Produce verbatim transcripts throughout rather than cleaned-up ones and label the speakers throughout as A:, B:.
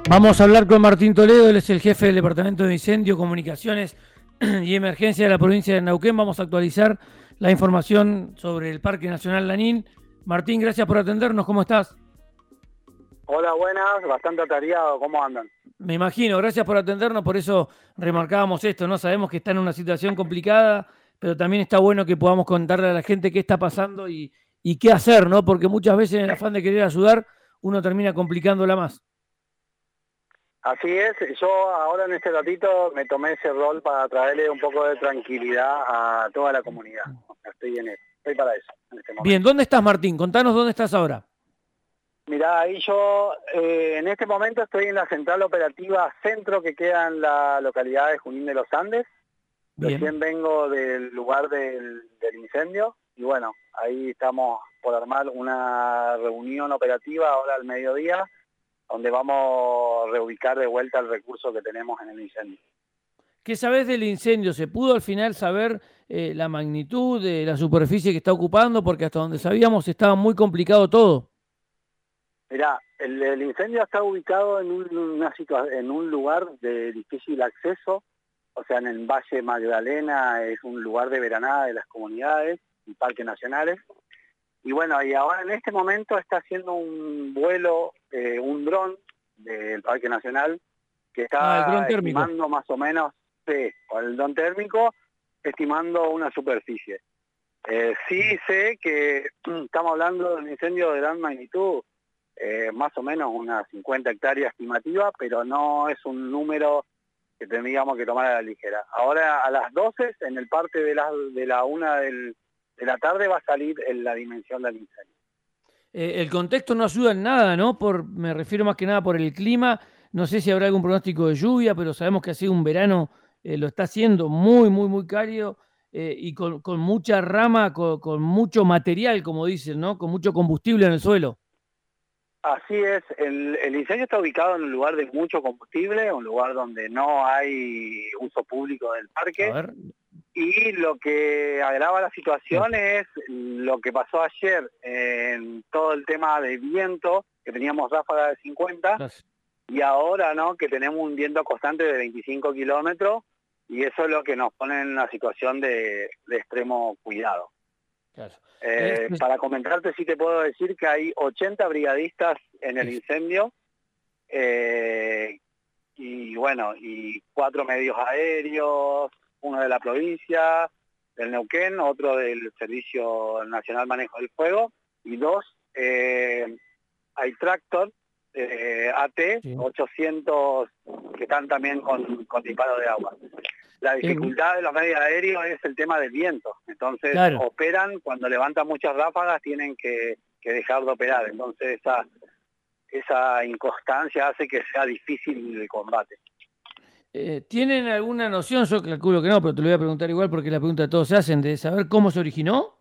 A: Vamos a hablar con Martín Toledo, él es el jefe del Departamento de Incendio, Comunicaciones y Emergencia de la provincia de Neuquén. Vamos a actualizar la información sobre el Parque Nacional Lanín. Martín, gracias por atendernos, ¿cómo estás?
B: Hola, buenas, bastante atareado, ¿cómo andan?
A: Me imagino, gracias por atendernos, por eso remarcábamos esto, ¿no? Sabemos que está en una situación complicada, pero también está bueno que podamos contarle a la gente qué está pasando y, y qué hacer, ¿no? Porque muchas veces en el afán de querer ayudar, uno termina complicándola más.
B: Así es, yo ahora en este ratito me tomé ese rol para traerle un poco de tranquilidad a toda la comunidad. Estoy en eso, estoy para eso en este
A: Bien,
B: momento.
A: ¿dónde estás, Martín? Contanos dónde estás ahora.
B: Mirá, ahí yo eh, en este momento estoy en la central operativa Centro que queda en la localidad de Junín de los Andes.
A: Bien.
B: Recién vengo del lugar del, del incendio y bueno, ahí estamos por armar una reunión operativa ahora al mediodía, donde vamos a reubicar de vuelta el recurso que tenemos en el incendio.
A: ¿Qué sabés del incendio? ¿Se pudo al final saber eh, la magnitud de la superficie que está ocupando? Porque hasta donde sabíamos estaba muy complicado todo.
B: Mirá, el, el incendio está ubicado en un, una situa en un lugar de difícil acceso, o sea, en el Valle Magdalena es un lugar de veranada de las comunidades y parques nacionales. Y bueno, y ahora en este momento está haciendo un vuelo, eh, un dron del Parque Nacional, que
A: Ah, el dron
B: está
A: térmico.
B: estimando más o menos, sí, con el dron térmico, estimando una superficie. Eh, sí sé que estamos hablando de un incendio de gran magnitud, eh, más o menos unas cincuenta hectáreas estimativa, pero no es un número que tendríamos que tomar a la ligera. Ahora a las doce, en el parte de la, de la una del, de la tarde, va a salir en la dimensión del incendio.
A: Eh, el contexto no ayuda en nada, ¿no? Por, me refiero más que nada por el clima. No sé si habrá algún pronóstico de lluvia, pero sabemos que ha sido un verano, eh, lo está haciendo muy, muy, muy cálido eh, y con, con mucha rama, con, con mucho material, como dicen, ¿no? Con mucho combustible en el suelo.
B: Así es, el, el incendio está ubicado en un lugar de mucho combustible, un lugar donde no hay uso público del
A: A
B: parque,
A: ver.
B: y lo que agrava la
A: Sí.
B: situación es lo que pasó ayer en todo el tema de viento, que teníamos ráfagas de cincuenta,
A: Gracias.
B: y ahora no que tenemos un viento constante de veinticinco kilómetros, y eso es lo que nos pone en una situación de, de extremo cuidado.
A: Claro.
B: Eh,
A: Es-
B: para comentarte, sí te puedo decir que hay ochenta brigadistas en el
A: es-
B: incendio, eh, y bueno, y cuatro medios aéreos, uno de la provincia, del Neuquén, otro del Servicio Nacional Manejo del Fuego, y dos, eh, hay tractor, eh, A T
A: sí.
B: ochocientos, que están también con, con disparo de agua. La
A: Eh,
B: dificultad de los medios aéreos es el tema del viento, entonces
A: claro.
B: operan, cuando levantan muchas ráfagas tienen que, que dejar de operar, entonces esa, esa inconstancia hace que sea difícil el combate.
A: Eh, ¿tienen alguna noción? Yo calculo que no, pero te lo voy a preguntar igual porque la pregunta de todos se hacen, de saber cómo se originó.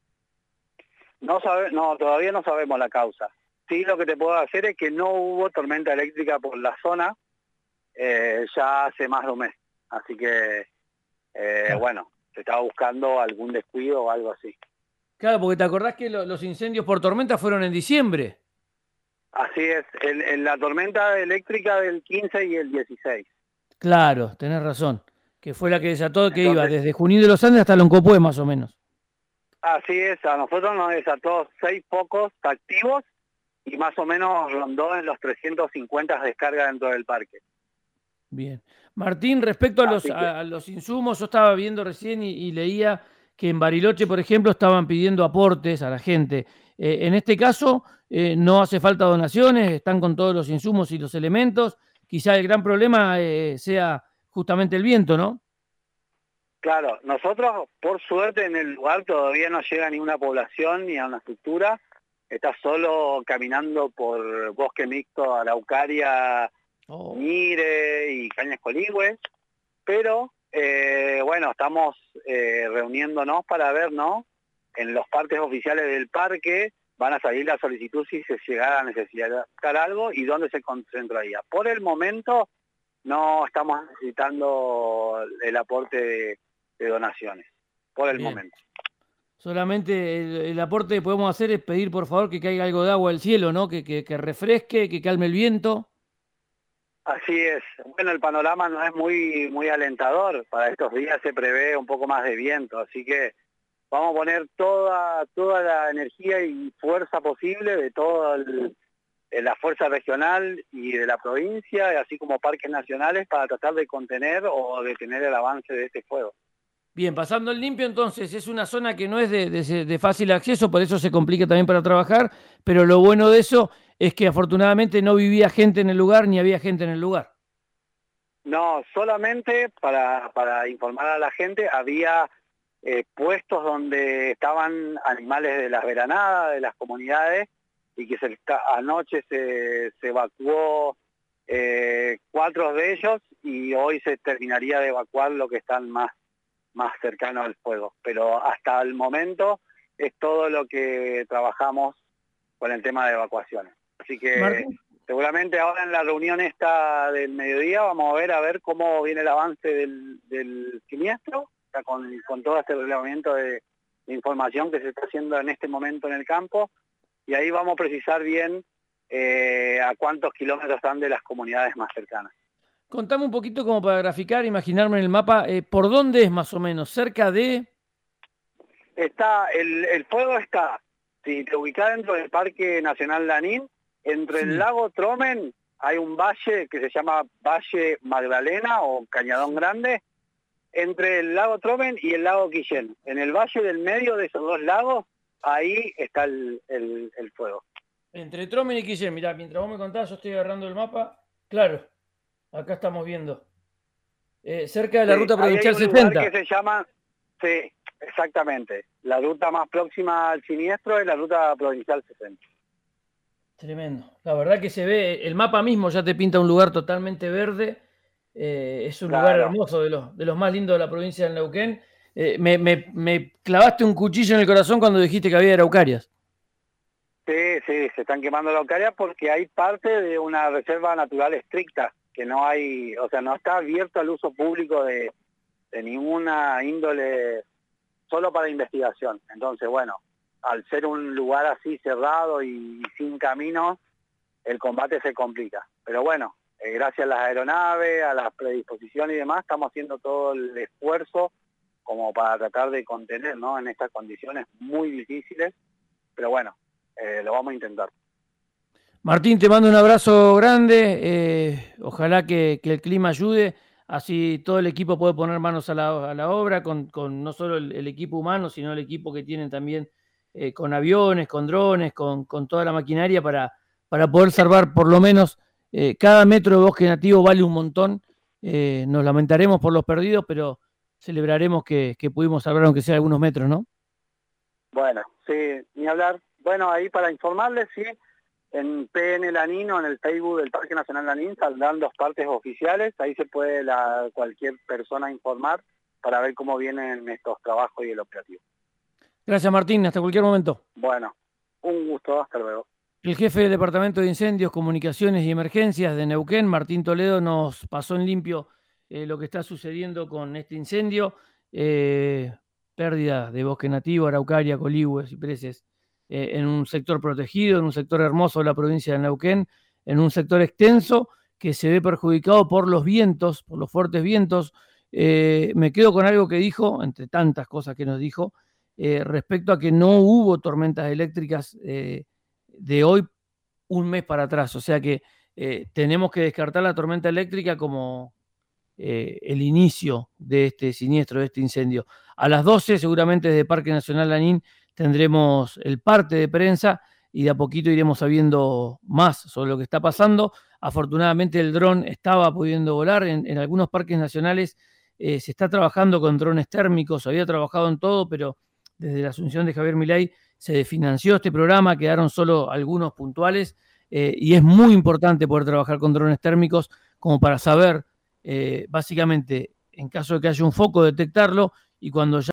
B: No, sabe, no, todavía no sabemos la causa. Sí, lo que te puedo hacer es que no hubo tormenta eléctrica por la zona eh, ya hace más de un mes. Así que, eh,
A: Claro.
B: bueno, se estaba buscando algún descuido o algo así.
A: Claro, porque te acordás que lo- los incendios por tormenta fueron en diciembre.
B: Así es, en, en la tormenta eléctrica del quince y el dieciséis.
A: Claro, tenés razón. Que fue la que desató, que iba
B: Entonces,
A: desde Junín de los Andes hasta Loncopué, más o menos.
B: así es, a nosotros nos desató seis focos activos y más o menos rondó en los trescientos cincuenta descargas dentro del parque.
A: Bien. Martín, respecto a los,
B: Así que,
A: a, a los insumos, yo estaba viendo recién y, y leía que en Bariloche, por ejemplo, estaban pidiendo aportes a la gente. Eh, en este caso, eh, no hace falta donaciones, están con todos los insumos y los elementos. Quizá el gran problema eh, sea justamente el viento, ¿no?
B: claro, nosotros por suerte en el lugar todavía no llega ni una población ni a una estructura, está solo caminando por Bosque Mixto, Araucaria,
A: Oh,
B: Mire y Cañas Coligües, pero eh, bueno, estamos eh, reuniéndonos para ver, ¿no? En los partes oficiales del parque van a salir la solicitud si se llegara a necesitar algo y dónde se concentraría. Por el momento no estamos necesitando el aporte de, de donaciones, por el
A: bien.
B: momento.
A: Solamente el, el aporte que podemos hacer es pedir, por favor, que caiga algo de agua del cielo, ¿no? Que, que, que refresque, que calme el viento.
B: Así es. Bueno, el panorama no es muy, muy alentador. Para estos días se prevé un poco más de viento, así que vamos a poner toda, toda la energía y fuerza posible de toda el, de la fuerza regional y de la provincia, así como parques nacionales, para tratar de contener o detener el avance de este fuego.
A: Bien, pasando el limpio, entonces es una zona que no es de, de- de fácil acceso, por eso se complica también para trabajar, pero lo bueno de eso es que afortunadamente no vivía gente en el lugar ni había gente en el lugar.
B: No, solamente para, para informar a la gente, había eh, puestos donde estaban animales de las veranadas, de las comunidades, y que se, anoche se, se evacuó eh, cuatro de ellos y hoy se terminaría de evacuar lo que están más, más cercanos al fuego. Pero hasta el momento es todo lo que trabajamos con el tema de evacuaciones. Así que
A: Martín,
B: seguramente ahora en la reunión esta del mediodía vamos a ver a ver cómo viene el avance del, del siniestro, ya con, con todo este relevamiento de, de información que se está haciendo en este momento en el campo, y ahí vamos a precisar bien eh, a cuántos kilómetros están de las comunidades más cercanas.
A: contame un poquito como para graficar, imaginarme en el mapa, eh, ¿por dónde es más o menos? ¿Cerca de...?
B: Está, el, el fuego está, si te ubicás dentro del Parque Nacional Lanín, entre el
A: Sí,
B: lago Tromen hay un valle que se llama Valle Magdalena o Cañadón Grande, entre el lago Tromen y el lago Quillén. En el valle del medio de esos dos lagos, ahí está el, el, el fuego.
A: entre Tromen y Quillén, mirá, mientras vos me contás, yo estoy agarrando el mapa. Claro, acá estamos viendo. Eh, cerca de la
B: Sí,
A: ruta
B: ahí hay
A: provincial
B: un lugar que
A: sesenta.
B: se llama, sí, exactamente, la ruta más próxima al siniestro es la ruta provincial sesenta.
A: Tremendo. La verdad que se ve, el mapa mismo ya te pinta un lugar totalmente verde. Eh, es un lugar
B: Claro.
A: hermoso, de los, de los más lindos de la provincia de Neuquén. Eh, me, me- me clavaste un cuchillo en el corazón cuando dijiste que había araucarias.
B: Sí, sí, se están quemando la Araucaria porque hay parte de una reserva natural estricta, que no hay, o sea, no está abierto al uso público de, de ninguna índole, solo para investigación. Entonces, bueno, al ser un lugar así cerrado y sin caminos, el combate se complica. Pero bueno, eh, gracias a las aeronaves, a la predisposición y demás, estamos haciendo todo el esfuerzo como para tratar de contener, ¿no? En estas condiciones muy difíciles, pero bueno, eh, lo vamos a intentar.
A: Martín, te mando un abrazo grande. Eh, ojalá que, que el clima ayude. Así todo el equipo puede poner manos a la, a la obra, con, con no solo el, el equipo humano, sino el equipo que tienen también eh, con aviones, con drones, con, con toda la maquinaria para, para poder salvar por lo menos eh, cada metro de bosque nativo vale un montón. Eh, nos lamentaremos por los perdidos, pero celebraremos que, que pudimos salvar aunque sea algunos metros, ¿no?
B: Bueno, sí, ni hablar. Bueno, ahí para informarles, sí, en P N Lanín o en el Facebook del Parque Nacional Lanín saldrán dos partes oficiales, ahí se puede la, cualquier persona informar para ver cómo vienen estos trabajos y el operativo.
A: Gracias, Martín. Hasta cualquier momento.
B: Bueno, un gusto, hasta luego.
A: El jefe del Departamento de Incendios, Comunicaciones y Emergencias de Neuquén, Martín Toledo, nos pasó en limpio eh, lo que está sucediendo con este incendio. Eh, pérdida de bosque nativo, araucaria, coligües, cipreses, eh, en un sector protegido, en un sector hermoso de la provincia de Neuquén, en un sector extenso que se ve perjudicado por los vientos, por los fuertes vientos. Eh, me quedo con algo que dijo, entre tantas cosas que nos dijo, eh, respecto a que no hubo tormentas eléctricas eh, de hoy un mes para atrás. O sea que eh, tenemos que descartar la tormenta eléctrica como eh, el inicio de este siniestro, de este incendio. A las doce, seguramente desde Parque Nacional Lanín, tendremos el parte de prensa y de a poquito iremos sabiendo más sobre lo que está pasando. Afortunadamente el dron estaba pudiendo volar. En, en algunos parques nacionales eh, se está trabajando con drones térmicos, se había trabajado en todo, pero desde la asunción de Javier Milei se desfinanció este programa, quedaron solo algunos puntuales eh, y es muy importante poder trabajar con drones térmicos como para saber eh, básicamente en caso de que haya un foco detectarlo y cuando ya